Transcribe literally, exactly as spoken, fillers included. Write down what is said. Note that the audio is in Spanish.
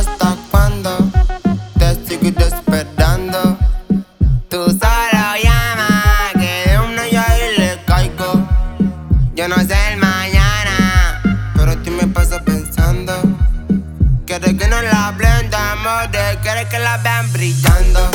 hasta cuándo te sigo esperando. Tú solo llama, que de una yo ahí le caigo. Yo no sé el mañana, pero a ti me pasa pensando. Quiere que no la hablemos de amor, quiere que la vean brillando.